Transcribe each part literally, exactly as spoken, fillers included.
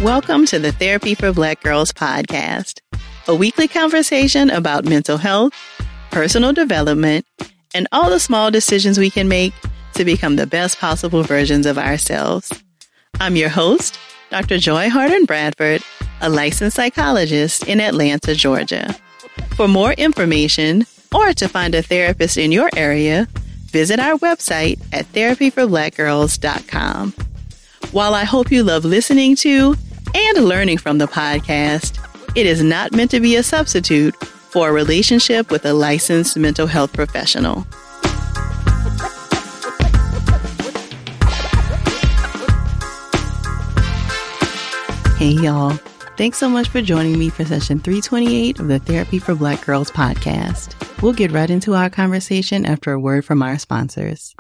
Welcome to the Therapy for Black Girls podcast, a weekly conversation about mental health, personal development, and all the small decisions we can make to become the best possible versions of ourselves. I'm your host, Doctor Joy Harden Bradford, a licensed psychologist in Atlanta, Georgia. For more information or to find a therapist in your area, visit our website at therapy for black girls dot com. While I hope you love listening to and learning from the podcast, it is not meant to be a substitute for a relationship with a licensed mental health professional. Hey y'all, thanks so much for joining me for session three twenty-eight of the Therapy for Black Girls podcast. We'll get right into our conversation after a word from our sponsors.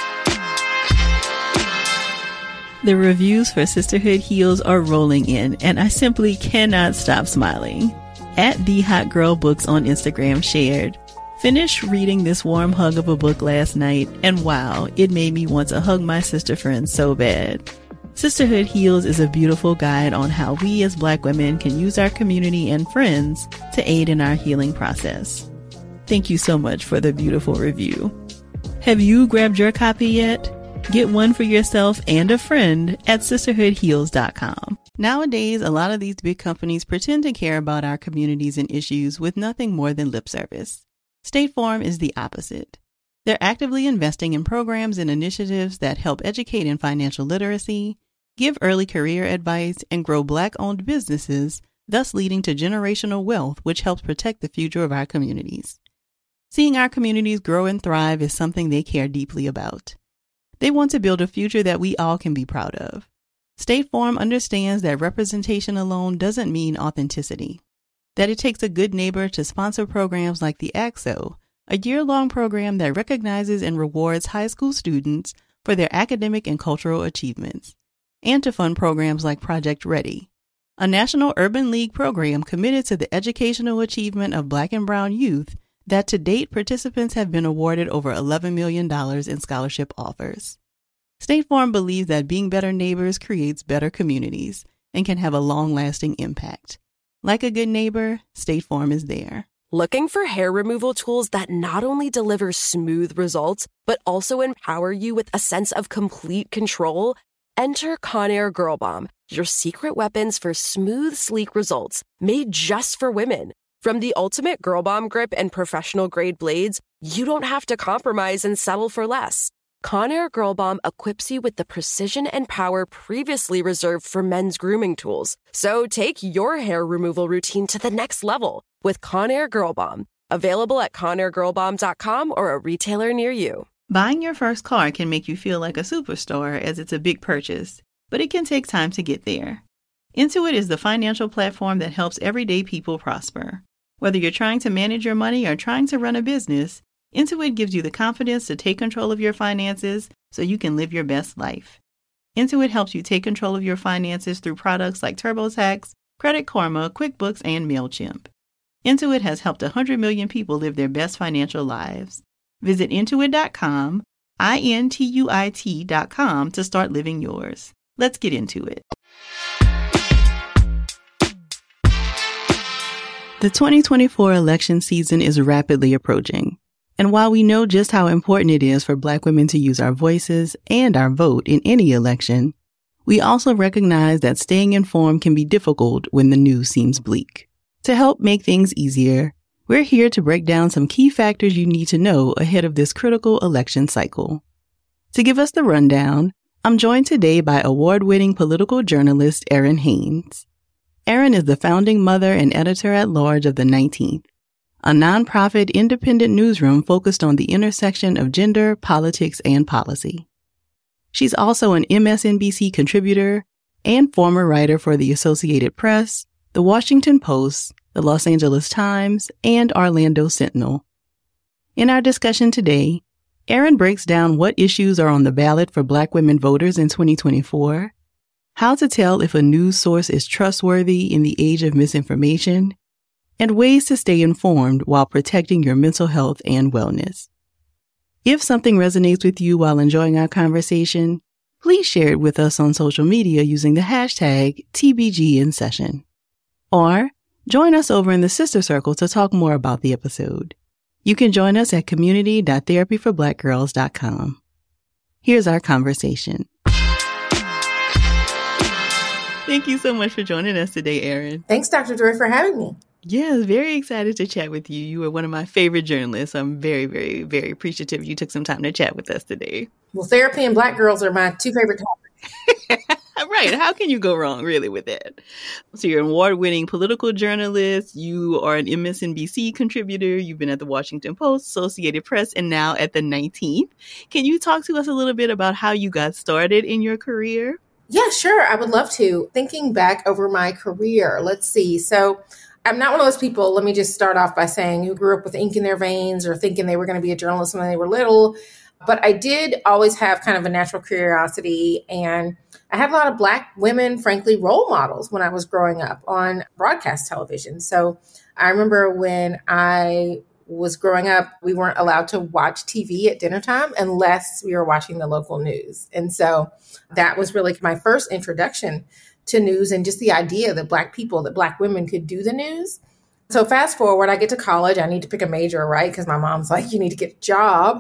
The reviews for Sisterhood Heals are rolling in, and I simply cannot stop smiling. At The Hot Girl Books on Instagram shared, "Finished reading this warm hug of a book last night, and wow, it made me want to hug my sister friends so bad." Sisterhood Heals is a beautiful guide on how we as Black women can use our community and friends to aid in our healing process. Thank you so much for the beautiful review. Have you grabbed your copy yet? Get one for yourself and a friend at sisterhood heals dot com. Nowadays, a lot of these big companies pretend to care about our communities and issues with nothing more than lip service. State Farm is the opposite. They're actively investing in programs and initiatives that help educate in financial literacy, give early career advice, and grow Black-owned businesses, thus leading to generational wealth, which helps protect the future of our communities. Seeing our communities grow and thrive is something they care deeply about. They want to build a future that we all can be proud of. State Farm understands that representation alone doesn't mean authenticity, that it takes a good neighbor to sponsor programs like the A C S O, a year-long program that recognizes and rewards high school students for their academic and cultural achievements, and to fund programs like Project Ready, a National Urban League program committed to the educational achievement of Black and Brown youth that to date participants have been awarded over eleven million dollars in scholarship offers. State Farm believes that being better neighbors creates better communities and can have a long-lasting impact. Like a good neighbor, State Farm is there. Looking for hair removal tools that not only deliver smooth results, but also empower you with a sense of complete control? Enter Conair Girl Bomb, your secret weapons for smooth, sleek results, made just for women. From the ultimate Girl Bomb grip and professional-grade blades, you don't have to compromise and settle for less. Conair Girl Bomb equips you with the precision and power previously reserved for men's grooming tools. So take your hair removal routine to the next level with Conair Girl Bomb. Available at conair girl bomb dot com or a retailer near you. Buying your first car can make you feel like a superstar as it's a big purchase, but it can take time to get there. Intuit is the financial platform that helps everyday people prosper. Whether you're trying to manage your money or trying to run a business, Intuit gives you the confidence to take control of your finances so you can live your best life. Intuit helps you take control of your finances through products like TurboTax, Credit Karma, QuickBooks, and MailChimp. Intuit has helped one hundred million people live their best financial lives. Visit intuit dot com, I N T U I T dot com to start living yours. Let's get into it. The twenty twenty-four election season is rapidly approaching, and while we know just how important it is for Black women to use our voices and our vote in any election, we also recognize that staying informed can be difficult when the news seems bleak. To help make things easier, we're here to break down some key factors you need to know ahead of this critical election cycle. To give us the rundown, I'm joined today by award-winning political journalist Erin Haynes. Erin is the founding mother and editor-at-large of The nineteenth, a nonprofit independent newsroom focused on the intersection of gender, politics, and policy. She's also an M S N B C contributor and former writer for the Associated Press, The Washington Post, The Los Angeles Times, and Orlando Sentinel. In our discussion today, Erin breaks down what issues are on the ballot for Black women voters in twenty twenty-four, how to tell if a news source is trustworthy in the age of misinformation, and ways to stay informed while protecting your mental health and wellness. If something resonates with you while enjoying our conversation, please share it with us on social media using the hashtag T B G in session. Or join us over in the Sister Circle to talk more about the episode. You can join us at community dot therapy for black girls dot com. Here's our conversation. Thank you so much for joining us today, Erin. Thanks, Doctor Joy, for having me. Yeah, very excited to chat with you. You are one of my favorite journalists. I'm very, very, very appreciative you took some time to chat with us today. Well, therapy and black girls are my two favorite topics. Right. How can you go wrong, really, with it? So you're an award-winning political journalist. You are an M S N B C contributor. You've been at the Washington Post, Associated Press, and now at the nineteenth. Can you talk to us a little bit about how you got started in your career? Yeah, sure. I would love to. Thinking back over my career, let's see. So I'm not one of those people, let me just start off by saying, who grew up with ink in their veins or thinking they were going to be a journalist when they were little. But I did always have kind of a natural curiosity, and I had a lot of Black women, frankly, role models when I was growing up on broadcast television. So I remember when I was growing up, we weren't allowed to watch T V at dinner time unless we were watching the local news. And so that was really my first introduction to news and just the idea that Black people, that Black women could do the news. So fast forward, I get to college, I need to pick a major, right? Because my mom's like, you need to get a job.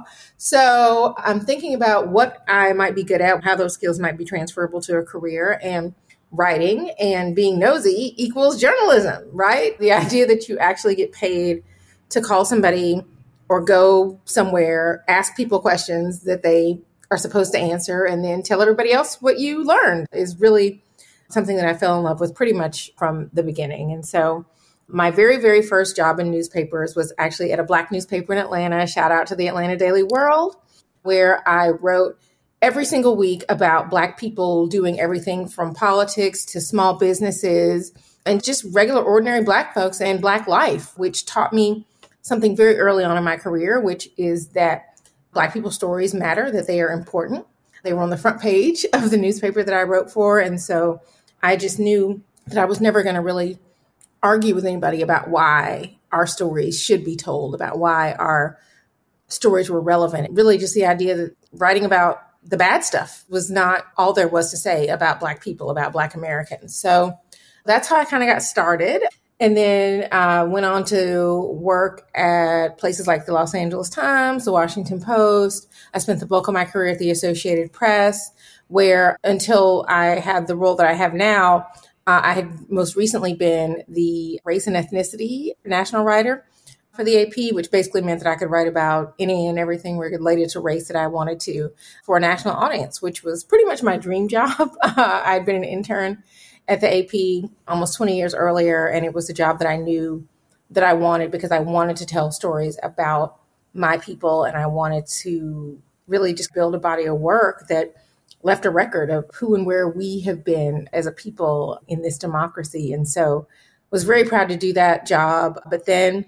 So I'm thinking about what I might be good at, how those skills might be transferable to a career, and writing and being nosy equals journalism, right? The idea that you actually get paid to call somebody or go somewhere, ask people questions that they are supposed to answer, and then tell everybody else what you learned is really something that I fell in love with pretty much from the beginning. And so my very, very first job in newspapers was actually at a Black newspaper in Atlanta. Shout out to the Atlanta Daily World, where I wrote every single week about Black people doing everything from politics to small businesses and just regular, ordinary Black folks and Black life, which taught me something very early on in my career, which is that Black people's stories matter, that they are important. They were on the front page of the newspaper that I wrote for. And so I just knew that I was never going to really argue with anybody about why our stories should be told, about why our stories were relevant. Really just the idea that writing about the bad stuff was not all there was to say about Black people, about Black Americans. So that's how I kind of got started. And then uh, went on to work at places like the Los Angeles Times, the Washington Post. I spent the bulk of my career at the Associated Press, where until I had the role that I have now, uh, I had most recently been the race and ethnicity national writer for the A P, which basically meant that I could write about any and everything related to race that I wanted to for a national audience, which was pretty much my dream job. Uh, I'd been an intern at the A P almost twenty years earlier, and it was a job that I knew that I wanted because I wanted to tell stories about my people, and I wanted to really just build a body of work that left a record of who and where we have been as a people in this democracy. And so was very proud to do that job. But then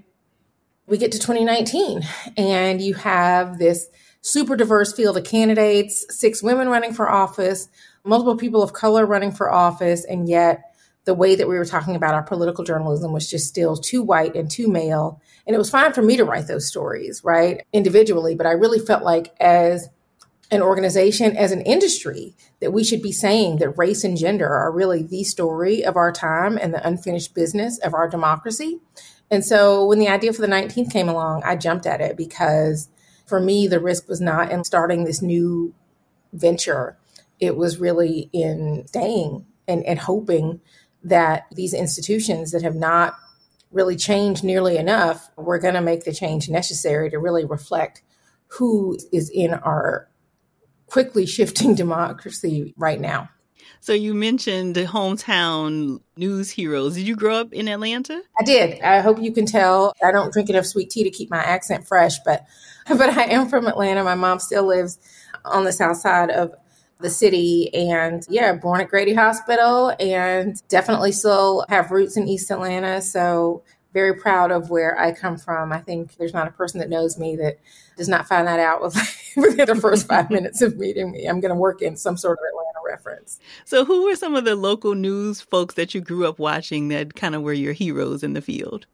we get to twenty nineteen, and you have this super diverse field of candidates, six women running for office, multiple people of color running for office, and yet the way that we were talking about our political journalism was just still too white and too male. And it was fine for me to write those stories, right, individually, but I really felt like as an organization, as an industry, that we should be saying that race and gender are really the story of our time and the unfinished business of our democracy. And so when the idea for the nineteenth came along, I jumped at it because for me, the risk was not in starting this new venture. It was really in staying and, and hoping that these institutions that have not really changed nearly enough were going to make the change necessary to really reflect who is in our quickly shifting democracy right now. So you mentioned the hometown news heroes. Did you grow up in Atlanta? I did. I hope you can tell. I don't drink enough sweet tea to keep my accent fresh, but but I am from Atlanta. My mom still lives on the south side of the city, and yeah, born at Grady Hospital, and definitely still have roots in East Atlanta. So very proud of where I come from. I think there's not a person that knows me that does not find that out within the first five minutes of meeting me. I'm going to work in some sort of Atlanta reference. So who were some of the local news folks that you grew up watching that kind of were your heroes in the field?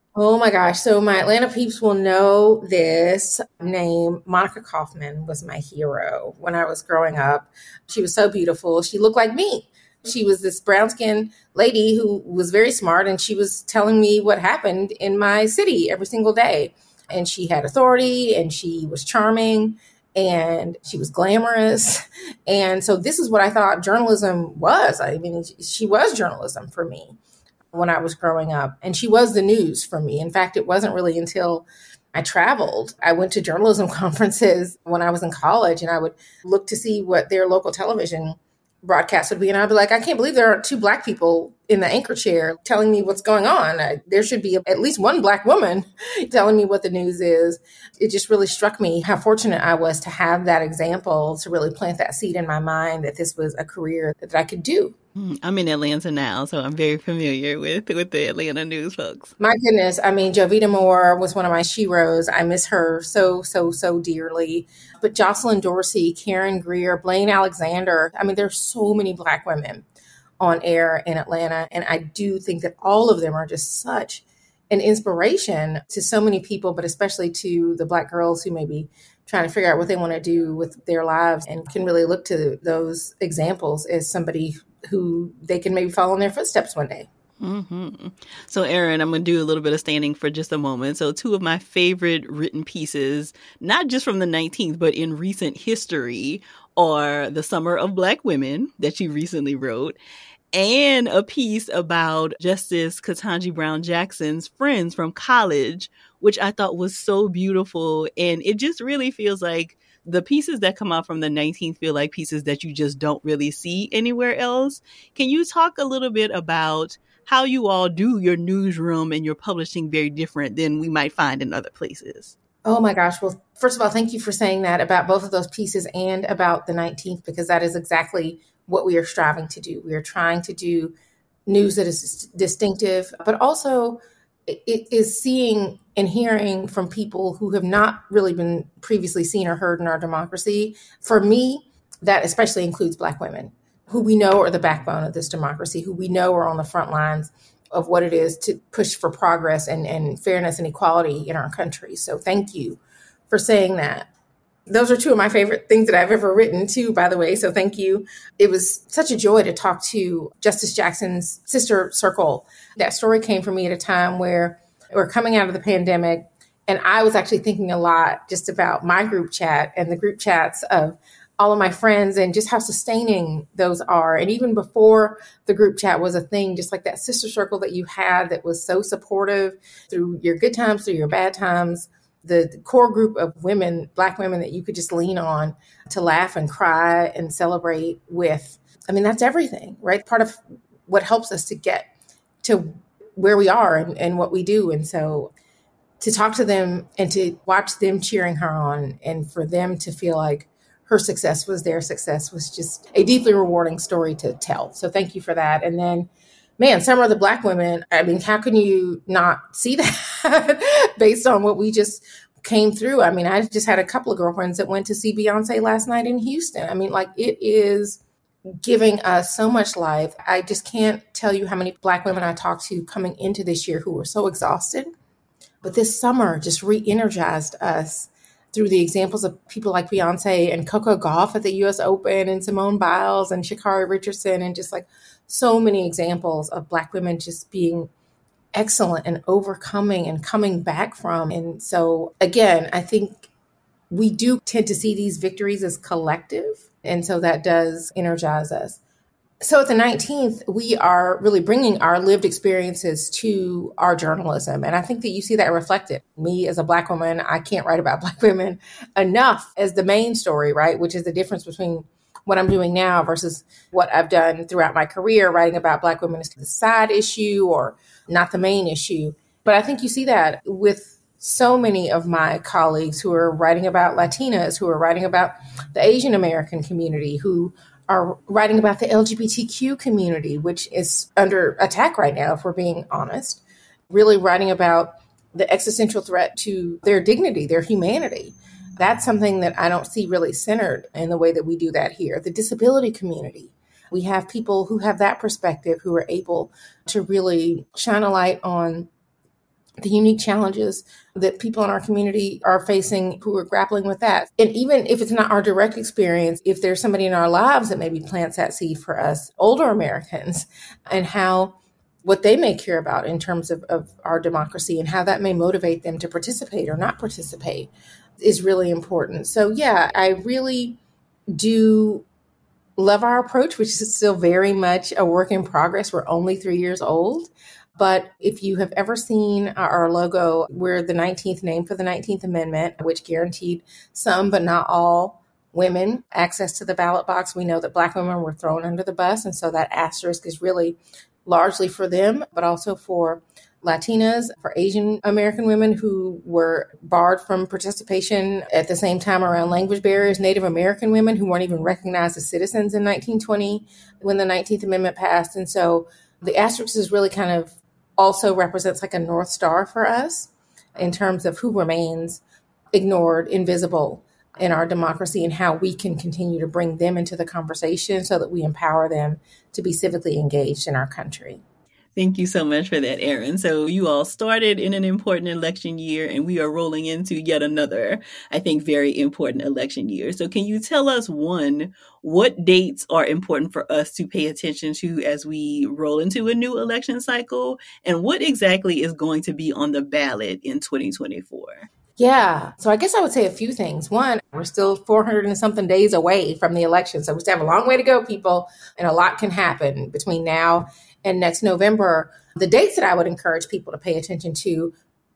Oh my gosh. So my Atlanta peeps will know this name. Monica Kaufman was my hero when I was growing up. She was so beautiful. She looked like me. She was this brown skinned lady who was very smart, and she was telling me what happened in my city every single day. And she had authority, and she was charming, and she was glamorous. And so this is what I thought journalism was. I mean, she was journalism for me when I was growing up. And she was the news for me. In fact, it wasn't really until I traveled. I went to journalism conferences when I was in college, and I would look to see what their local television broadcast would be. And I'd be like, I can't believe there are two Black people in the anchor chair telling me what's going on. I, there should be at least one Black woman telling me what the news is. It just really struck me how fortunate I was to have that example to really plant that seed in my mind that this was a career that I could do. I'm in Atlanta now, so I'm very familiar with, with the Atlanta news folks. My goodness. I mean, Jovita Moore was one of my sheroes. I miss her so, so, so dearly. But Jocelyn Dorsey, Karen Greer, Blaine Alexander. I mean, there's so many Black women on air in Atlanta. And I do think that all of them are just such an inspiration to so many people, but especially to the Black girls who may be trying to figure out what they want to do with their lives and can really look to those examples as somebody who they can maybe follow in their footsteps one day. Mm-hmm. So, Erin, I'm going to do a little bit of standing for just a moment. So two of my favorite written pieces, not just from the nineteenth, but in recent history, are The Summer of Black Women that you recently wrote, and a piece about Justice Ketanji Brown Jackson's friends from college, which I thought was so beautiful. And it just really feels like the pieces that come out from the nineteenth feel like pieces that you just don't really see anywhere else. Can you talk a little bit about how you all do your newsroom and your publishing very different than we might find in other places? Oh my gosh. Well, first of all, thank you for saying that about both of those pieces and about the nineteenth, because that is exactly what we are striving to do. We are trying to do news that is distinctive, but also it is seeing and hearing from people who have not really been previously seen or heard in our democracy. For me, that especially includes Black women, who we know are the backbone of this democracy, who we know are on the front lines of what it is to push for progress and, and fairness and equality in our country. So thank you for saying that. Those are two of my favorite things that I've ever written too, by the way. So thank you. It was such a joy to talk to Justice Jackson's sister circle. That story came for me at a time where we're coming out of the pandemic. And I was actually thinking a lot just about my group chat and the group chats of all of my friends and just how sustaining those are. And even before the group chat was a thing, just like that sister circle that you had that was so supportive through your good times, through your bad times. The core group of women, Black women that you could just lean on to laugh and cry and celebrate with. I mean, that's everything, right? Part of what helps us to get to where we are and, and what we do. And so to talk to them and to watch them cheering her on and for them to feel like her success was their success was just a deeply rewarding story to tell. So thank you for that. And then man, Summer of the Black Women, I mean, how can you not see that based on what we just came through? I mean, I just had a couple of girlfriends that went to see Beyonce last night in Houston. I mean, like, it is giving us so much life. I just can't tell you how many Black women I talked to coming into this year who were so exhausted. But this summer just re-energized us through the examples of people like Beyonce and Coco Gauff at the U S Open and Simone Biles and Sha'Carri Richardson and just like so many examples of Black women just being excellent and overcoming and coming back from. And so, again, I think we do tend to see these victories as collective. And so that does energize us. So at the nineteenth, we are really bringing our lived experiences to our journalism. And I think that you see that reflected. Me as a Black woman, I can't write about Black women enough as the main story, right? Which is the difference between what I'm doing now versus what I've done throughout my career, writing about Black women as the side issue or not the main issue. But I think you see that with so many of my colleagues who are writing about Latinas, who are writing about the Asian American community, who are writing about the L G B T Q community, which is under attack right now, if we're being honest, really writing about the existential threat to their dignity, their humanity. That's something that I don't see really centered in the way that we do that here. The disability community. We have people who have that perspective who are able to really shine a light on the unique challenges that people in our community are facing who are grappling with that. And even if it's not our direct experience, if there's somebody in our lives that maybe plants that seed for us, older Americans, and how what they may care about in terms of, of our democracy and how that may motivate them to participate or not participate is really important. So yeah, I really do love our approach, which is still very much a work in progress. We're only three years old. But if you have ever seen our logo, we're the nineteenth name for the nineteenth Amendment, which guaranteed some, but not all, women access to the ballot box. We know that Black women were thrown under the bus. And so that asterisk is really largely for them, but also for Latinas, for Asian American women who were barred from participation at the same time around language barriers, Native American women who weren't even recognized as citizens in nineteen twenty when the nineteenth Amendment passed. And so the asterisk is really kind of also represents like a North Star for us in terms of who remains ignored, invisible in our democracy and how we can continue to bring them into the conversation so that we empower them to be civically engaged in our country. Thank you so much for that, Erin. So you all started in an important election year and we are rolling into yet another, I think, very important election year. So can you tell us, one, what dates are important for us to pay attention to as we roll into a new election cycle? And what exactly is going to be on the ballot in twenty twenty-four? Yeah. So I guess I would say a few things. One, we're still four hundred and something days away from the election. So we still have a long way to go, people, and a lot can happen between now and next November. The dates that I would encourage people to pay attention to: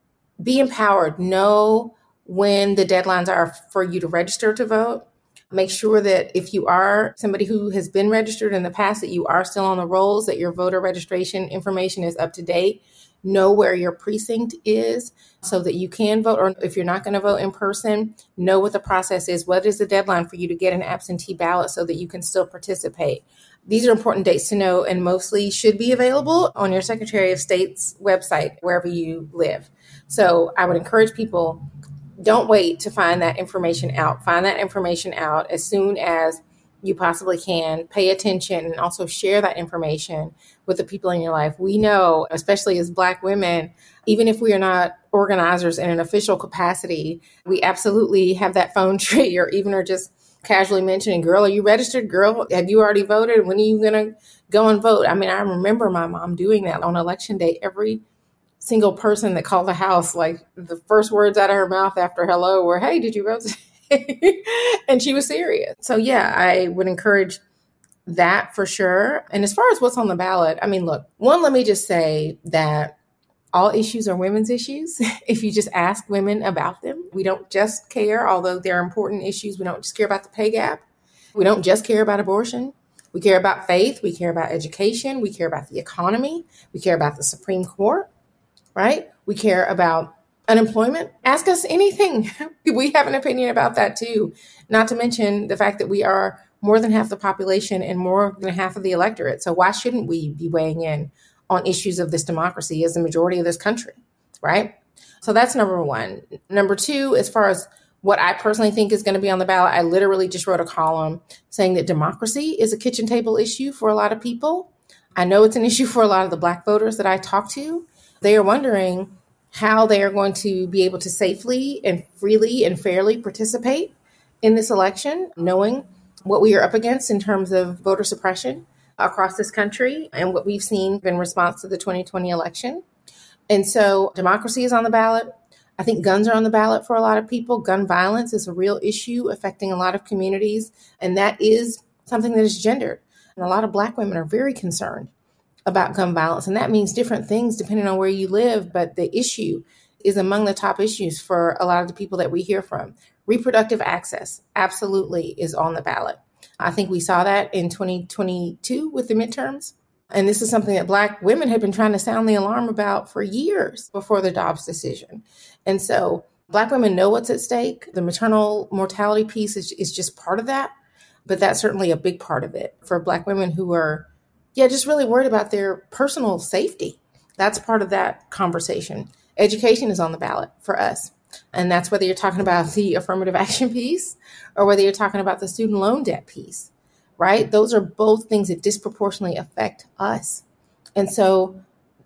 be empowered, know when the deadlines are for you to register to vote. Make sure that if you are somebody who has been registered in the past, that you are still on the rolls, that your voter registration information is up to date. Know where your precinct is so that you can vote. Or if you're not going to vote in person, know what the process is. What is the deadline for you to get an absentee ballot so that you can still participate? These are important dates to know and mostly should be available on your Secretary of State's website, wherever you live. So I would encourage people, don't wait to find that information out. Find that information out as soon as you possibly can. Pay attention and also share that information with the people in your life. We know, especially as Black women, even if we are not organizers in an official capacity, we absolutely have that phone tree or even are just casually mentioning, girl, are you registered? Girl, have you already voted? When are you going to go and vote? I mean, I remember my mom doing that on election day. Every single person that called the house, like the first words out of her mouth after hello were, hey, did you vote today? And she was serious. So yeah, I would encourage that for sure. And as far as what's on the ballot, I mean, look, one, let me just say that all issues are women's issues. If you just ask women about them, we don't just care, although they're important issues. We don't just care about the pay gap. We don't just care about abortion. We care about faith. We care about education. We care about the economy. We care about the Supreme Court, right? We care about unemployment. Ask us anything. We have an opinion about that too. Not to mention the fact that we are more than half the population and more than half of the electorate. So why shouldn't we be weighing in on issues of this democracy as the majority of this country, right? So that's number one. Number two, as far as what I personally think is going to be on the ballot, I literally just wrote a column saying that democracy is a kitchen table issue for a lot of people. I know it's an issue for a lot of the Black voters that I talk to. They are wondering how they are going to be able to safely and freely and fairly participate in this election, knowing what we are up against in terms of voter suppression across this country and what we've seen in response to the twenty twenty election. And so democracy is on the ballot. I think guns are on the ballot for a lot of people. Gun violence is a real issue affecting a lot of communities. And that is something that is gendered. And a lot of Black women are very concerned about gun violence. And that means different things depending on where you live. But the issue is among the top issues for a lot of the people that we hear from. Reproductive access absolutely is on the ballot. I think we saw that in twenty twenty-two with the midterms. And this is something that Black women had been trying to sound the alarm about for years before the Dobbs decision. And so Black women know what's at stake. The maternal mortality piece is, is just part of that. But that's certainly a big part of it for Black women who are, yeah, just really worried about their personal safety. That's part of that conversation. Education is on the ballot for us. And that's whether you're talking about the affirmative action piece or whether you're talking about the student loan debt piece, right? Those are both things that disproportionately affect us. And so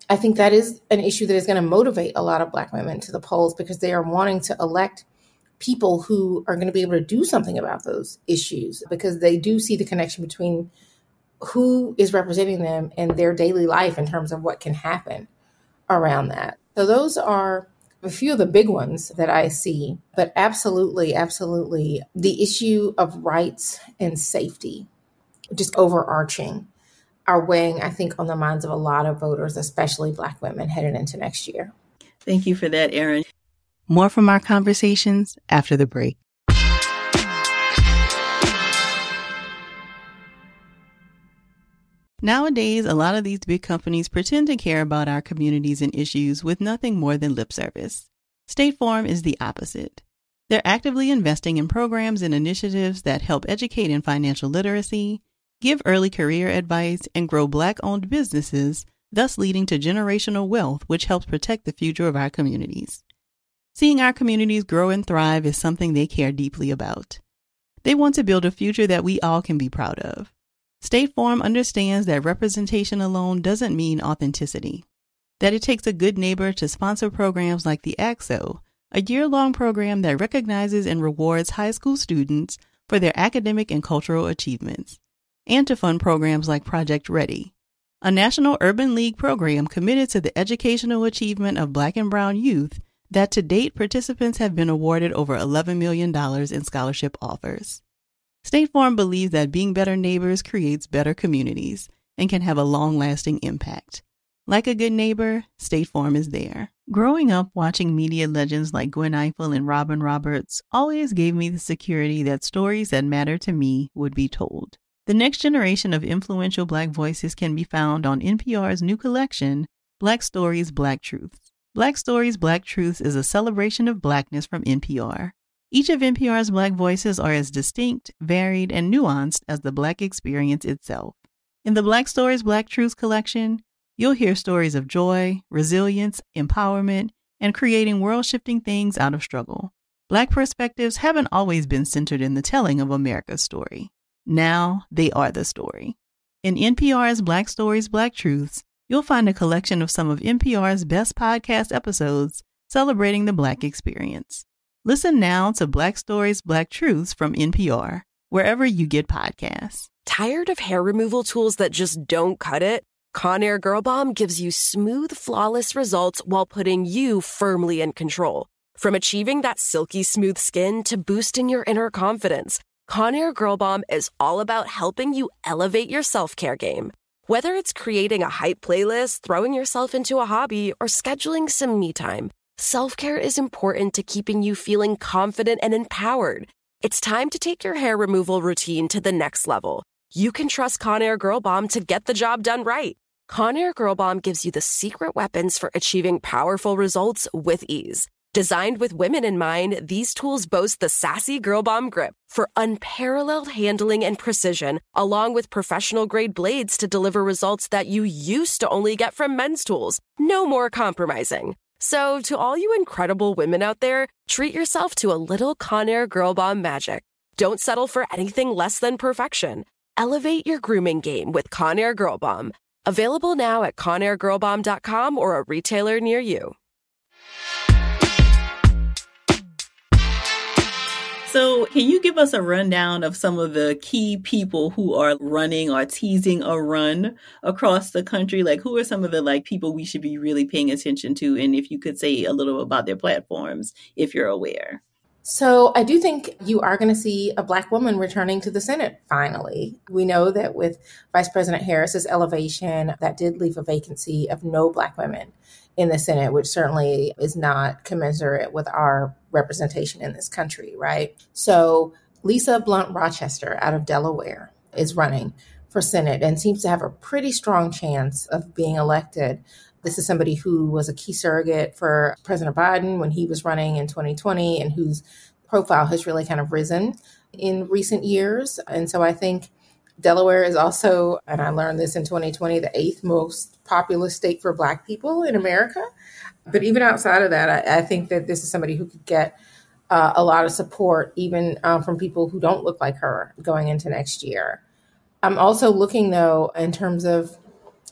I think that is an issue that is going to motivate a lot of Black women to the polls because they are wanting to elect people who are going to be able to do something about those issues because they do see the connection between who is representing them and their daily life in terms of what can happen around that. So those are a few of the big ones that I see, but absolutely, absolutely the issue of rights and safety, just overarching, are weighing, I think, on the minds of a lot of voters, especially Black women headed into next year. Thank you for that, Erin. More from our conversations after the break. Nowadays, a lot of these big companies pretend to care about our communities and issues with nothing more than lip service. State Farm is the opposite. They're actively investing in programs and initiatives that help educate in financial literacy, give early career advice, and grow Black-owned businesses, thus leading to generational wealth, which helps protect the future of our communities. Seeing our communities grow and thrive is something they care deeply about. They want to build a future that we all can be proud of. State Farm understands that representation alone doesn't mean authenticity, that it takes a good neighbor to sponsor programs like the A C S O, a year-long program that recognizes and rewards high school students for their academic and cultural achievements, and to fund programs like Project Ready, a National Urban League program committed to the educational achievement of Black and Brown youth that to date participants have been awarded over eleven million dollars in scholarship offers. State Farm believes that being better neighbors creates better communities and can have a long-lasting impact. Like a good neighbor, State Farm is there. Growing up watching media legends like Gwen Ifill and Robin Roberts always gave me the security that stories that matter to me would be told. The next generation of influential Black voices can be found on N P R's new collection, Black Stories, Black Truths. Black Stories, Black Truths is a celebration of Blackness from N P R. Each of N P R's Black voices are as distinct, varied, and nuanced as the Black experience itself. In the Black Stories, Black Truths collection, you'll hear stories of joy, resilience, empowerment, and creating world-shifting things out of struggle. Black perspectives haven't always been centered in the telling of America's story. Now they are the story. In N P R's Black Stories, Black Truths, you'll find a collection of some of N P R's best podcast episodes celebrating the Black experience. Listen now to Black Stories, Black Truths from N P R, wherever you get podcasts. Tired of hair removal tools that just don't cut it? Conair Girl Bomb gives you smooth, flawless results while putting you firmly in control. From achieving that silky smooth skin to boosting your inner confidence, Conair Girl Bomb is all about helping you elevate your self-care game. Whether it's creating a hype playlist, throwing yourself into a hobby, or scheduling some me time, self-care is important to keeping you feeling confident and empowered. It's time to take your hair removal routine to the next level. You can trust Conair Girl Bomb to get the job done right. Conair Girl Bomb gives you the secret weapons for achieving powerful results with ease. Designed with women in mind, these tools boast the sassy Girl Bomb grip for unparalleled handling and precision, along with professional-grade blades to deliver results that you used to only get from men's tools. No more compromising. So, to all you incredible women out there, treat yourself to a little Conair Girl Bomb magic. Don't settle for anything less than perfection. Elevate your grooming game with Conair Girl Bomb. Available now at conair girl bomb dot com or a retailer near you. So can you give us a rundown of some of the key people who are running or teasing a run across the country? Like, who are some of the like people we should be really paying attention to? And if you could say a little about their platforms, if you're aware. So I do think you are going to see a Black woman returning to the Senate finally. We know that with Vice President Harris's elevation, that did leave a vacancy of no Black women in the Senate, which certainly is not commensurate with our representation in this country, right? So Lisa Blunt Rochester out of Delaware is running for Senate and seems to have a pretty strong chance of being elected. This is somebody who was a key surrogate for President Biden when he was running in twenty twenty and whose profile has really kind of risen in recent years. And so I think Delaware is also, and I learned this in twenty twenty, the eighth most populous state for Black people in America. But even outside of that, I, I think that this is somebody who could get uh, a lot of support, even um, from people who don't look like her going into next year. I'm also looking, though, in terms of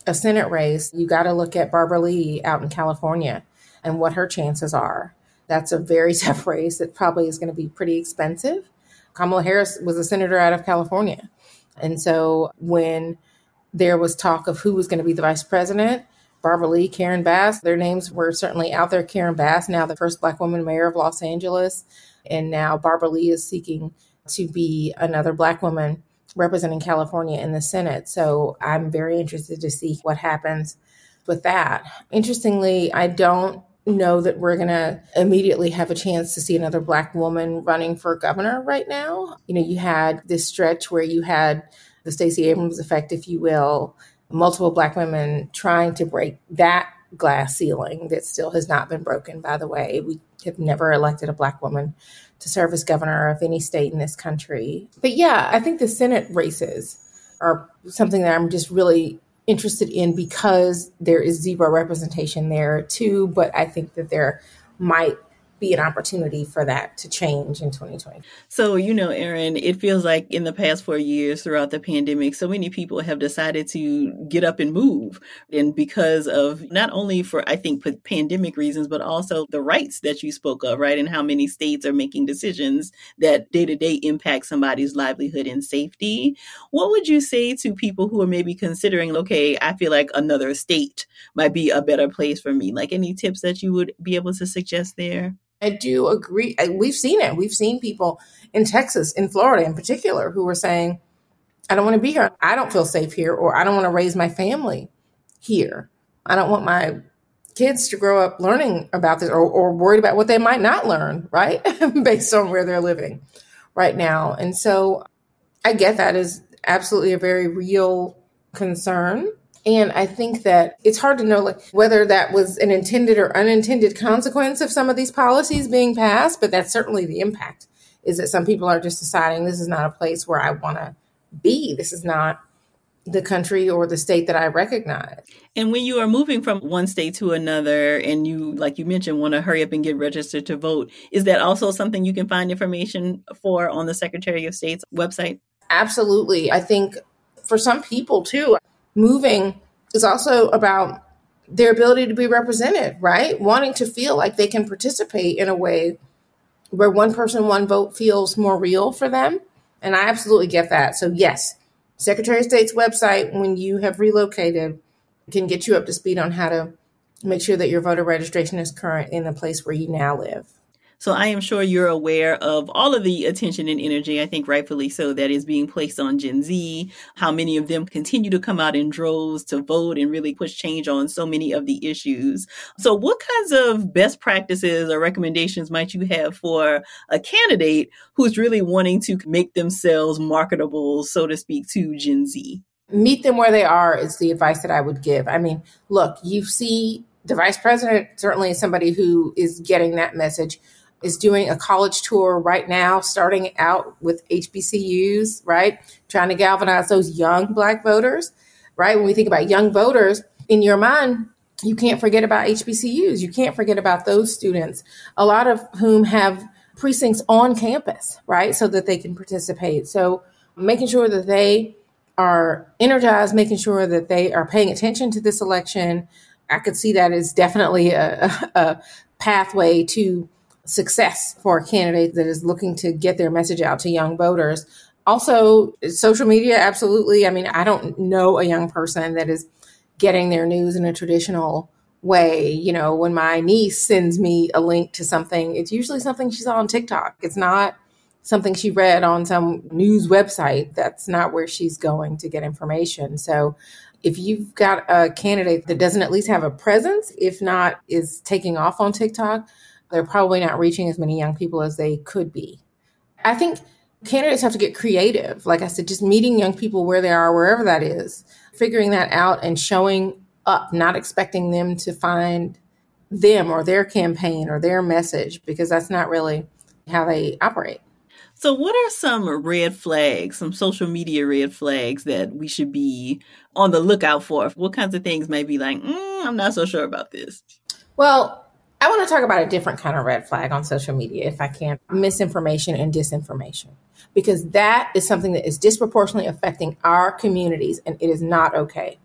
a Senate race, you got to look at Barbara Lee out in California and what her chances are. That's a very tough race that probably is going to be pretty expensive. Kamala Harris was a senator out of California. And so when there was talk of who was going to be the vice president, Barbara Lee, Karen Bass, their names were certainly out there. Karen Bass, now the first Black woman mayor of Los Angeles. And now Barbara Lee is seeking to be another Black woman representing California in the Senate. So I'm very interested to see what happens with that. Interestingly, I don't know that we're going to immediately have a chance to see another Black woman running for governor right now. You know, you had this stretch where you had the Stacey Abrams effect, if you will, multiple Black women trying to break that glass ceiling that still has not been broken, by the way. We have never elected a Black woman to serve as governor of any state in this country. But yeah, I think the Senate races are something that I'm just really interested in because there is zero representation there too. But I think that there might be an opportunity for that to change in twenty twenty. So, you know, Erin, it feels like in the past four years throughout the pandemic, so many people have decided to get up and move. And because of not only for, I think, pandemic reasons, but also the rights that you spoke of, right? And how many states are making decisions that day to day impact somebody's livelihood and safety. What would you say to people who are maybe considering, okay, I feel like another state might be a better place for me? Like any tips that you would be able to suggest there? I do agree. We've seen it. We've seen people in Texas, in Florida in particular, who were saying, I don't want to be here. I don't feel safe here, or I don't want to raise my family here. I don't want my kids to grow up learning about this or, or worried about what they might not learn, right? Based on where they're living right now. And so I get that is absolutely a very real concern. And I think that it's hard to know like whether that was an intended or unintended consequence of some of these policies being passed, but that's certainly the impact, is that some people are just deciding this is not a place where I want to be. This is not the country or the state that I recognize. And when you are moving from one state to another and you, like you mentioned, want to hurry up and get registered to vote, is that also something you can find information for on the Secretary of State's website? Absolutely. I think for some people too, moving is also about their ability to be represented, right? Wanting to feel like they can participate in a way where one person, one vote feels more real for them. And I absolutely get that. So yes, Secretary of State's website, when you have relocated, can get you up to speed on how to make sure that your voter registration is current in the place where you now live. So I am sure you're aware of all of the attention and energy, I think rightfully so, that is being placed on Gen Z, how many of them continue to come out in droves to vote and really push change on so many of the issues. So what kinds of best practices or recommendations might you have for a candidate who's really wanting to make themselves marketable, so to speak, to Gen Z? Meet them where they are is the advice that I would give. I mean, look, you see the vice president certainly is somebody who is getting that message, is doing a college tour right now, starting out with H B C Us, right? Trying to galvanize those young Black voters, right? When we think about young voters, in your mind, you can't forget about H B C Us. You can't forget about those students, a lot of whom have precincts on campus, right? So that they can participate. So making sure that they are energized, making sure that they are paying attention to this election. I could see that as definitely a, a, a pathway to success for a candidate that is looking to get their message out to young voters. Also, social media, absolutely. I mean, I don't know a young person that is getting their news in a traditional way. You know, when my niece sends me a link to something, it's usually something she saw on TikTok. It's not something she read on some news website. That's not where she's going to get information. So if you've got a candidate that doesn't at least have a presence, if not is taking off on TikTok, they're probably not reaching as many young people as they could be. I think candidates have to get creative. Like I said, just meeting young people where they are, wherever that is, figuring that out and showing up, not expecting them to find them or their campaign or their message, because that's not really how they operate. So what are some red flags, some social media red flags that we should be on the lookout for? What kinds of things may be like, mm, I'm not so sure about this? Well, I want to talk about a different kind of red flag on social media, if I can, misinformation and disinformation, because that is something that is disproportionately affecting our communities, and it is not okay.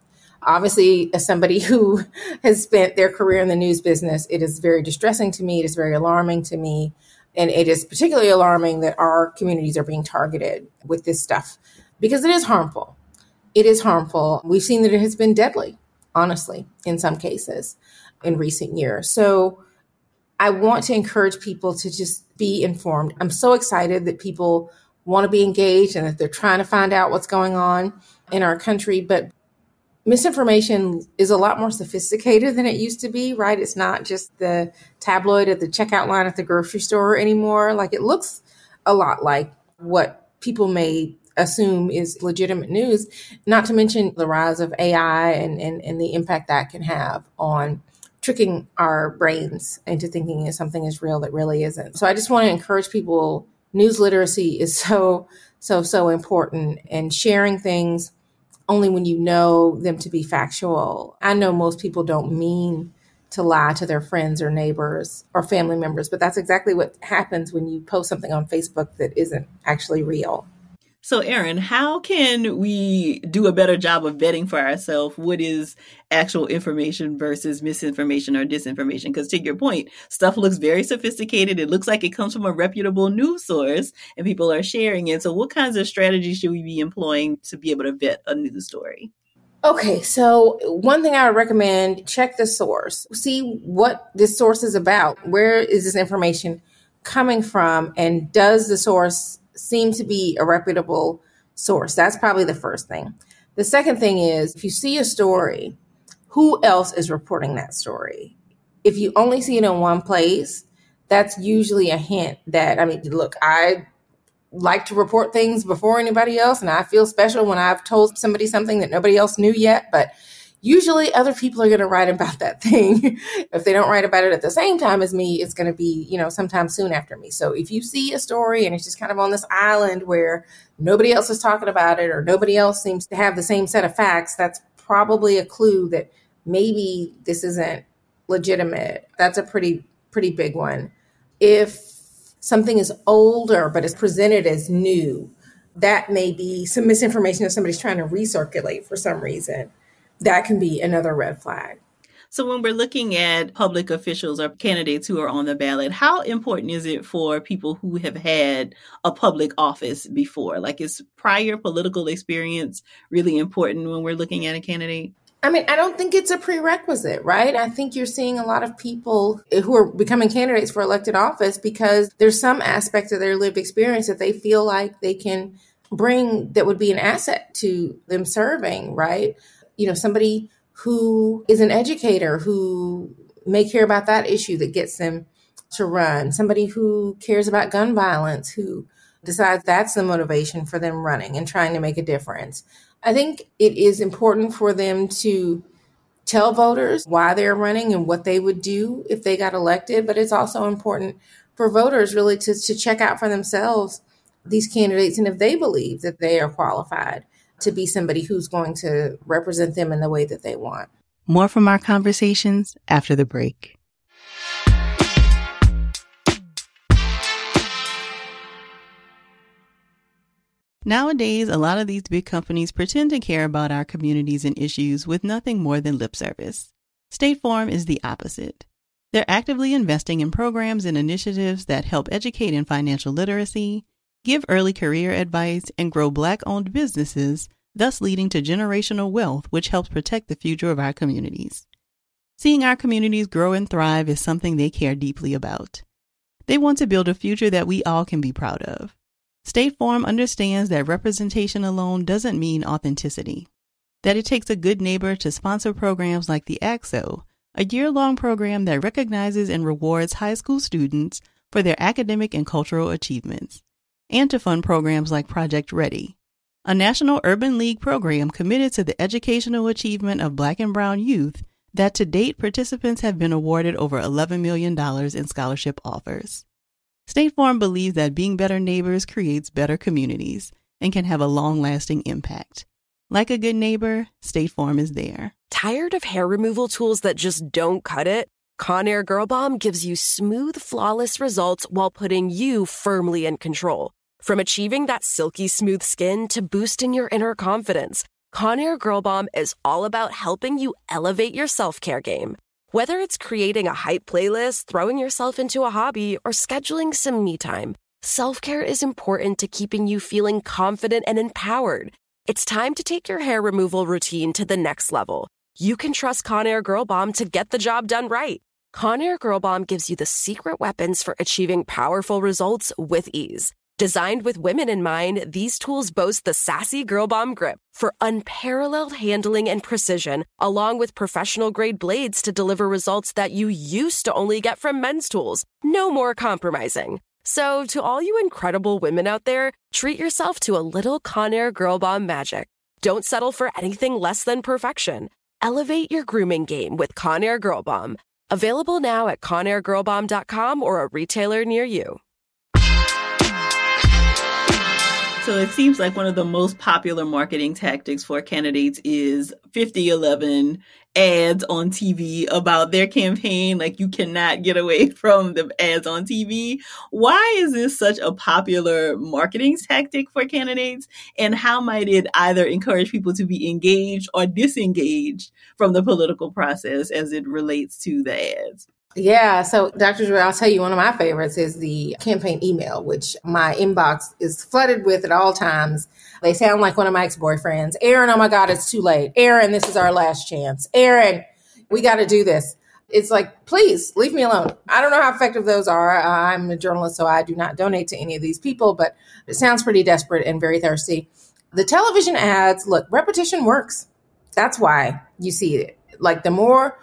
Obviously, as somebody who has spent their career in the news business, it is very distressing to me. It is very alarming to me. And it is particularly alarming that our communities are being targeted with this stuff because it is harmful. It is harmful. We've seen that it has been deadly, honestly, in some cases in recent years. So I want to encourage people to just be informed. I'm so excited that people want to be engaged and that they're trying to find out what's going on in our country. But misinformation is a lot more sophisticated than it used to be, right? It's not just the tabloid at the checkout line at the grocery store anymore. Like, it looks a lot like what people may assume is legitimate news, not to mention the rise of A I and, and, and the impact that can have on tricking our brains into thinking something is real that really isn't. So I just want to encourage people, news literacy is so, so, so important, and sharing things only when you know them to be factual. I know most people don't mean to lie to their friends or neighbors or family members, but that's exactly what happens when you post something on Facebook that isn't actually real. So, Erin, how can we do a better job of vetting for ourselves what is actual information versus misinformation or disinformation? Because to your point, stuff looks very sophisticated. It looks like it comes from a reputable news source and people are sharing it. So what kinds of strategies should we be employing to be able to vet a news story? Okay, so one thing I would recommend, check the source. See what this source is about. Where is this information coming from? And does the source seem to be a reputable source? That's probably the first thing. The second thing is, if you see a story, who else is reporting that story? If you only see it in one place, that's usually a hint that, I mean, look, I like to report things before anybody else, and I feel special when I've told somebody something that nobody else knew yet, but usually other people are going to write about that thing. If they don't write about it at the same time as me, it's going to be, you know, sometime soon after me. So if you see a story and it's just kind of on this island where nobody else is talking about it or nobody else seems to have the same set of facts, that's probably a clue that maybe this isn't legitimate. That's a pretty, pretty big one. If something is older but is presented as new, that may be some misinformation that somebody's trying to recirculate for some reason. That can be another red flag. So when we're looking at public officials or candidates who are on the ballot, how important is it for people who have had a public office before? Like, is prior political experience really important when we're looking at a candidate? I mean, I don't think it's a prerequisite, right? I think you're seeing a lot of people who are becoming candidates for elected office because there's some aspect of their lived experience that they feel like they can bring that would be an asset to them serving, right? You know, somebody who is an educator who may care about that issue that gets them to run, somebody who cares about gun violence, who decides that's the motivation for them running and trying to make a difference. I think it is important for them to tell voters why they're running and what they would do if they got elected, but it's also important for voters really to, to check out for themselves these candidates and if they believe that they are qualified to be somebody who's going to represent them in the way that they want. More from our conversations after the break. Nowadays, a lot of these big companies pretend to care about our communities and issues with nothing more than lip service. State Farm is the opposite. They're actively investing in programs and initiatives that help educate in financial literacy, give early career advice, and grow Black-owned businesses, thus leading to generational wealth, which helps protect the future of our communities. Seeing our communities grow and thrive is something they care deeply about. They want to build a future that we all can be proud of. State Farm understands that representation alone doesn't mean authenticity, that it takes a good neighbor to sponsor programs like the A C S O, a year-long program that recognizes and rewards high school students for their academic and cultural achievements, and to fund programs like Project Ready, a National Urban League program committed to the educational achievement of Black and Brown youth that to date participants have been awarded over eleven million dollars in scholarship offers. State Farm believes that being better neighbors creates better communities and can have a long-lasting impact. Like a good neighbor, State Farm is there. Tired of hair removal tools that just don't cut it? Conair Girl Bomb gives you smooth, flawless results while putting you firmly in control. From achieving that silky smooth skin to boosting your inner confidence, Conair Girl Bomb is all about helping you elevate your self-care game. Whether it's creating a hype playlist, throwing yourself into a hobby, or scheduling some me time, self-care is important to keeping you feeling confident and empowered. It's time to take your hair removal routine to the next level. You can trust Conair Girl Bomb to get the job done right. Conair Girl Bomb gives you the secret weapons for achieving powerful results with ease. Designed with women in mind, these tools boast the sassy Girl Bomb grip for unparalleled handling and precision, along with professional-grade blades to deliver results that you used to only get from men's tools. No more compromising. So, to all you incredible women out there, treat yourself to a little Conair Girl Bomb magic. Don't settle for anything less than perfection. Elevate your grooming game with Conair Girl Bomb. Available now at conair girl bomb dot com or a retailer near you. So it seems like one of the most popular marketing tactics for candidates is fifty eleven ads on T V about their campaign. Like, you cannot get away from the ads on T V. Why is this such a popular marketing tactic for candidates? And how might it either encourage people to be engaged or disengaged from the political process as it relates to the ads? Yeah. So, Doctor Joy, I'll tell you, one of my favorites is the campaign email, which my inbox is flooded with at all times. They sound like one of my ex-boyfriends. Aaron, oh my God, it's too late. Aaron, this is our last chance. Aaron, we got to do this. It's like, please leave me alone. I don't know how effective those are. Uh, I'm a journalist, so I do not donate to any of these people, but it sounds pretty desperate and very thirsty. The television ads, look, repetition works. That's why you see it. Like, the more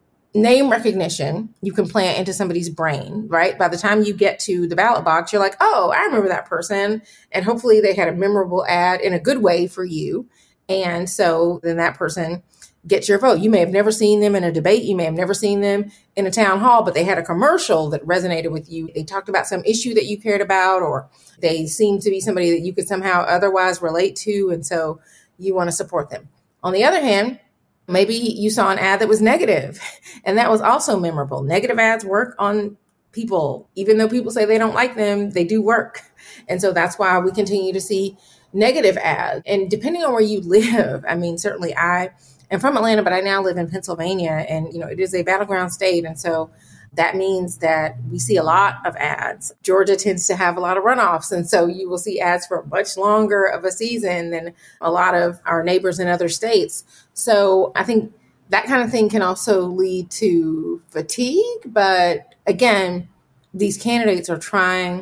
name recognition you can plant into somebody's brain, right? By the time you get to the ballot box, you're like, oh, I remember that person. And hopefully they had a memorable ad in a good way for you. And so then that person gets your vote. You may have never seen them in a debate. You may have never seen them in a town hall, but they had a commercial that resonated with you. They talked about some issue that you cared about, or they seemed to be somebody that you could somehow otherwise relate to. And so you want to support them. On the other hand, maybe you saw an ad that was negative, and that was also memorable. Negative ads work on people. Even though people say they don't like them, they do work. And so that's why we continue to see negative ads. And depending on where you live, I mean, certainly I am from Atlanta, but I now live in Pennsylvania, and, you know, it is a battleground state. And so that means that we see a lot of ads. Georgia tends to have a lot of runoffs. And so you will see ads for much longer of a season than a lot of our neighbors in other states. So I think that kind of thing can also lead to fatigue. But again, these candidates are trying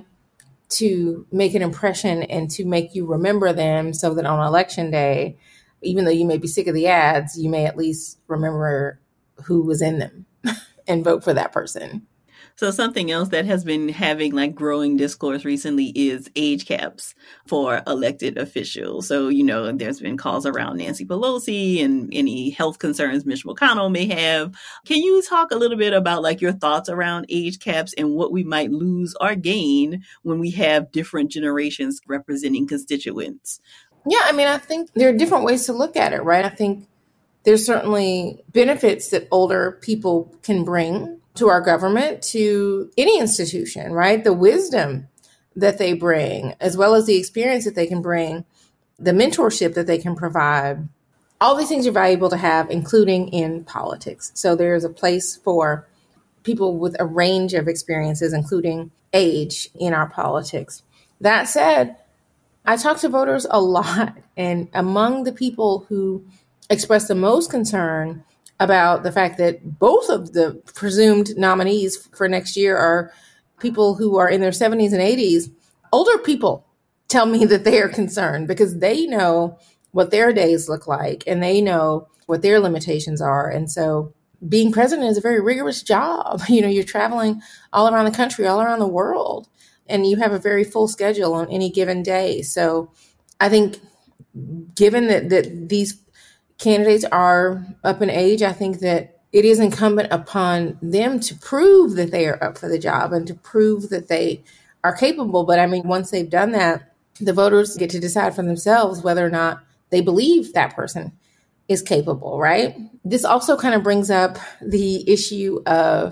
to make an impression and to make you remember them so that on election day, even though you may be sick of the ads, you may at least remember who was in them and vote for that person. So something else that has been having like growing discourse recently is age caps for elected officials. So, you know, there's been calls around Nancy Pelosi and any health concerns Mitch McConnell may have. Can you talk a little bit about like your thoughts around age caps and what we might lose or gain when we have different generations representing constituents? Yeah, I mean, I think there are different ways to look at it, right? I think there's certainly benefits that older people can bring to our government, to any institution, right? The wisdom that they bring, as well as the experience that they can bring, the mentorship that they can provide. All these things are valuable to have, including in politics. So there's a place for people with a range of experiences, including age, in our politics. That said, I talk to voters a lot, and among the people who express the most concern about the fact that both of the presumed nominees for next year are people who are in their seventies and eighties, older people tell me that they are concerned because they know what their days look like and they know what their limitations are. And so being president is a very rigorous job. You know, you're traveling all around the country, all around the world, and you have a very full schedule on any given day. So I think given that, that these candidates are up in age, I think that it is incumbent upon them to prove that they are up for the job and to prove that they are capable. But I mean, once they've done that, the voters get to decide for themselves whether or not they believe that person is capable, right? This also kind of brings up the issue of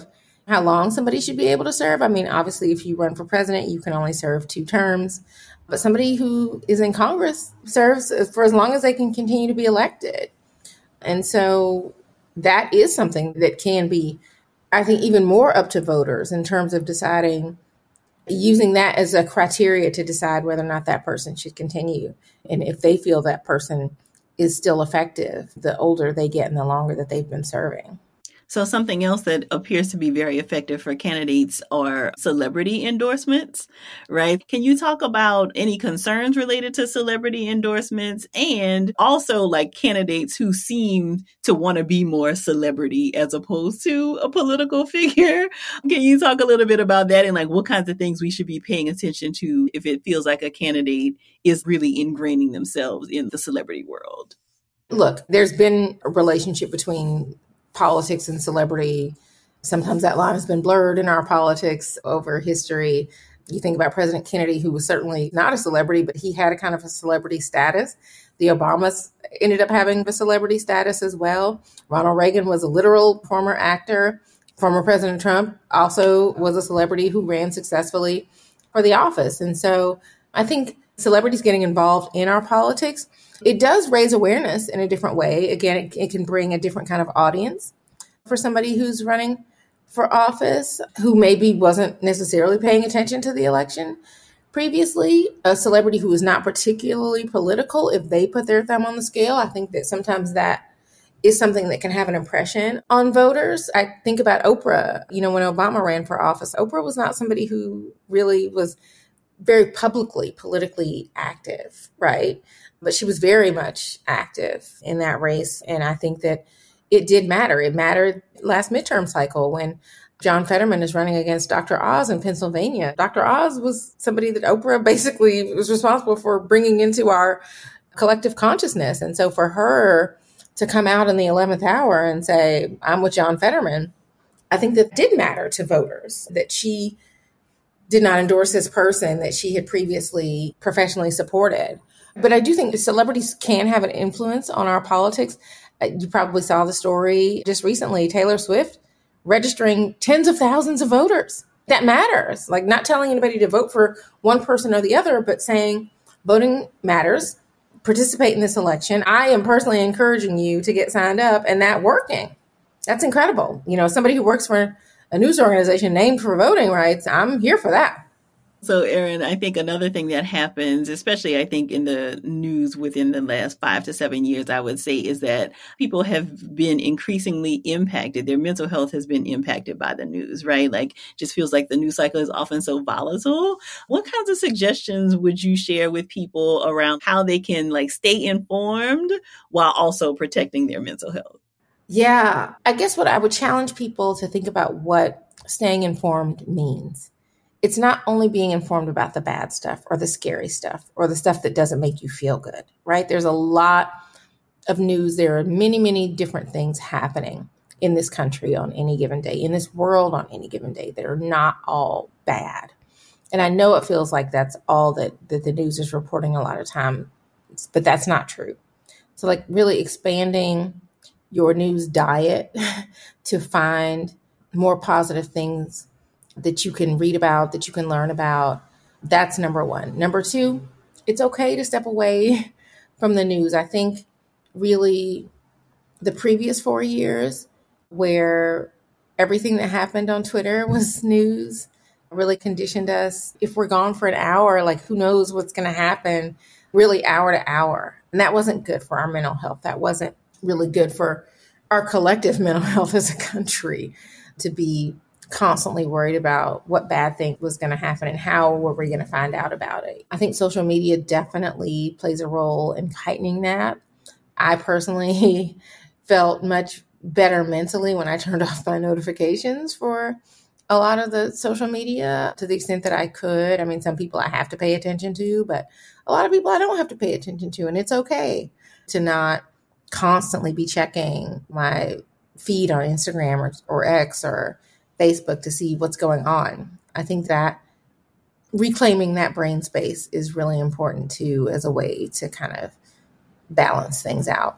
how long somebody should be able to serve. I mean, obviously, if you run for president, you can only serve two terms. But somebody who is in Congress serves for as long as they can continue to be elected. And so that is something that can be, I think, even more up to voters in terms of deciding, using that as a criteria to decide whether or not that person should continue. And if they feel that person is still effective, the older they get and the longer that they've been serving. So something else that appears to be very effective for candidates are celebrity endorsements, right? Can you talk about any concerns related to celebrity endorsements and also like candidates who seem to want to be more celebrity as opposed to a political figure? Can you talk a little bit about that and like what kinds of things we should be paying attention to if it feels like a candidate is really ingraining themselves in the celebrity world? Look, there's been a relationship between politics and celebrity. Sometimes that line has been blurred in our politics over history. You think about President Kennedy, who was certainly not a celebrity, but he had a kind of a celebrity status. The Obamas ended up having the celebrity status as well. Ronald Reagan was a literal former actor. Former President Trump also was a celebrity who ran successfully for the office. And so I think celebrities getting involved in our politics, it does raise awareness in a different way. Again, it, it can bring a different kind of audience for somebody who's running for office, who maybe wasn't necessarily paying attention to the election previously. A celebrity who is not particularly political, if they put their thumb on the scale, I think that sometimes that is something that can have an impression on voters. I think about Oprah. You know, when Obama ran for office, Oprah was not somebody who really was very publicly politically active, right? But she was very much active in that race. And I think that it did matter. It mattered last midterm cycle when John Fetterman is running against Doctor Oz in Pennsylvania. Doctor Oz was somebody that Oprah basically was responsible for bringing into our collective consciousness. And so for her to come out in the eleventh hour and say, I'm with John Fetterman, I think that did matter to voters, that she did not endorse this person that she had previously professionally supported. But I do think celebrities can have an influence on our politics. You probably saw the story just recently, Taylor Swift registering tens of thousands of voters. That matters. Like not telling anybody to vote for one person or the other, but saying voting matters. Participate in this election. I am personally encouraging you to get signed up, and that working. That's incredible. You know, somebody who works for a news organization named for voting rights, I'm here for that. So, Erin, I think another thing that happens, especially I think in the news within the last five to seven years, I would say, is that people have been increasingly impacted. Their mental health has been impacted by the news, right? Like, just feels like the news cycle is often so volatile. What kinds of suggestions would you share with people around how they can like stay informed while also protecting their mental health? Yeah, I guess what I would challenge people to think about what staying informed means. It's not only being informed about the bad stuff or the scary stuff or the stuff that doesn't make you feel good, right? There's a lot of news. There are many, many different things happening in this country on any given day, in this world on any given day that are not all bad. And I know it feels like that's all that, that the news is reporting a lot of time, but that's not true. So like really expanding your news diet to find more positive things that you can read about, that you can learn about. That's number one. Number two, it's okay to step away from the news. I think really the previous four years where everything that happened on Twitter was news really conditioned us. If we're gone for an hour, like who knows what's going to happen really hour to hour. And that wasn't good for our mental health. That wasn't really good for our collective mental health as a country to be constantly worried about what bad thing was going to happen and how were we going to find out about it. I think social media definitely plays a role in heightening that. I personally felt much better mentally when I turned off my notifications for a lot of the social media to the extent that I could. I mean, some people I have to pay attention to, but a lot of people I don't have to pay attention to. And it's okay to not constantly be checking my feed on Instagram or, or X or Facebook to see what's going on. I think that reclaiming that brain space is really important too, as a way to kind of balance things out.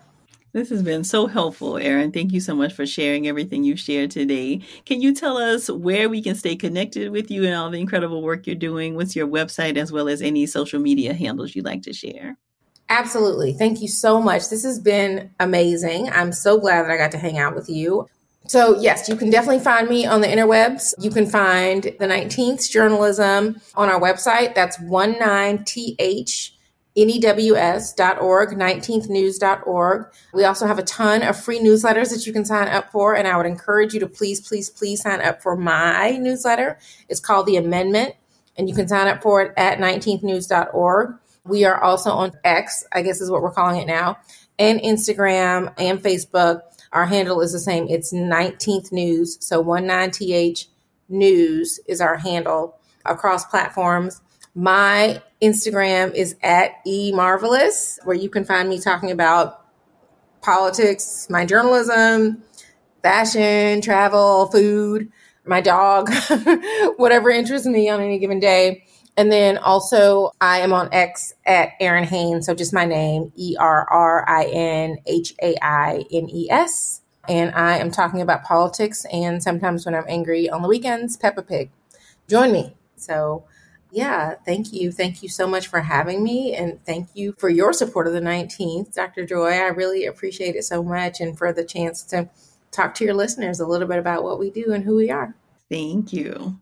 This has been so helpful, Erin. Thank you so much for sharing everything you shared today. Can you tell us where we can stay connected with you and all the incredible work you're doing? What's your website as well as any social media handles you'd like to share? Absolutely. Thank you so much. This has been amazing. I'm so glad that I got to hang out with you. So yes, you can definitely find me on the interwebs. You can find the nineteenth Journalism on our website. That's nineteen T H N E W S dot org, nineteenth news dot org. We also have a ton of free newsletters that you can sign up for, and I would encourage you to please, please, please sign up for my newsletter. It's called The Amendment, and you can sign up for it at nineteenth news dot org. We are also on X, I guess is what we're calling it now, and Instagram and Facebook. Our handle is the same. It's nineteenth News. So nineteen T H News is our handle across platforms. My Instagram is at eMarvelous, where you can find me talking about politics, my journalism, fashion, travel, food, my dog, whatever interests me on any given day. And then also I am on X at Erin Haines. So just my name, E R R I N H A I N E S. And I am talking about politics and sometimes when I'm angry on the weekends, Peppa Pig. Join me. So yeah, thank you. Thank you so much for having me. And thank you for your support of the nineteenth, Doctor Joy. I really appreciate it so much. And for the chance to talk to your listeners a little bit about what we do and who we are. Thank you.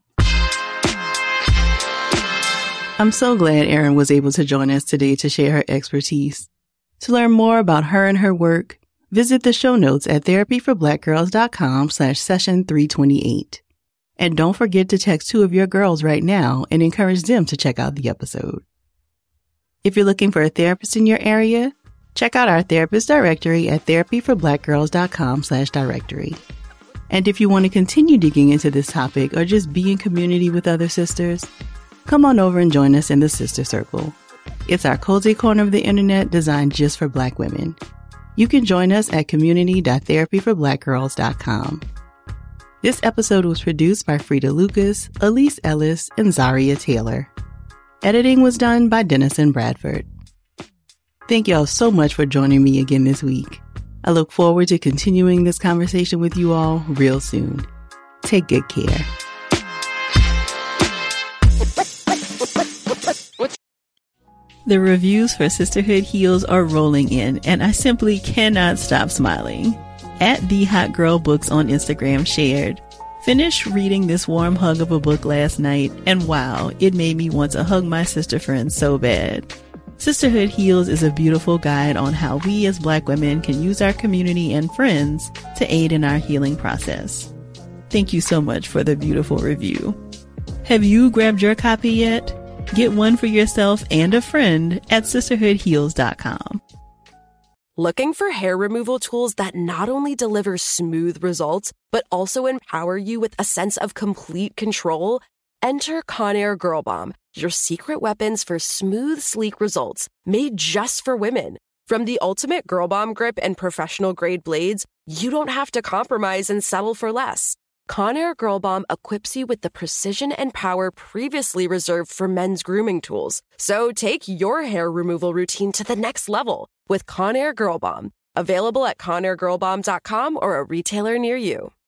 I'm so glad Erin was able to join us today to share her expertise. To learn more about her and her work, visit the show notes at therapyforblackgirls.com slash session 328. And don't forget to text two of your girls right now and encourage them to check out the episode. If you're looking for a therapist in your area, check out our therapist directory at therapyforblackgirls.com slash directory. And if you want to continue digging into this topic or just be in community with other sisters, come on over and join us in the Sister Circle. It's our cozy corner of the internet designed just for Black women. You can join us at community dot therapy for black girls dot com. This episode was produced by Frida Lucas, Elise Ellis, and Zaria Taylor. Editing was done by Dennison Bradford. Thank y'all so much for joining me again this week. I look forward to continuing this conversation with you all real soon. Take good care. The reviews for Sisterhood Heals are rolling in, and I simply cannot stop smiling. At The Hot Girl Books on Instagram shared, "Finished reading this warm hug of a book last night, and wow, it made me want to hug my sister friends so bad." Sisterhood Heals is a beautiful guide on how we as Black women can use our community and friends to aid in our healing process. Thank you so much for the beautiful review. Have you grabbed your copy yet? Get one for yourself and a friend at sisterhood heals dot com. Looking for hair removal tools that not only deliver smooth results, but also empower you with a sense of complete control? Enter Conair Girl Bomb, your secret weapons for smooth, sleek results, made just for women. From the ultimate Girl Bomb grip and professional grade blades, you don't have to compromise and settle for less. Conair Girl Bomb equips you with the precision and power previously reserved for men's grooming tools. So take your hair removal routine to the next level with Conair Girl Bomb. Available at conair girl bomb dot com or a retailer near you.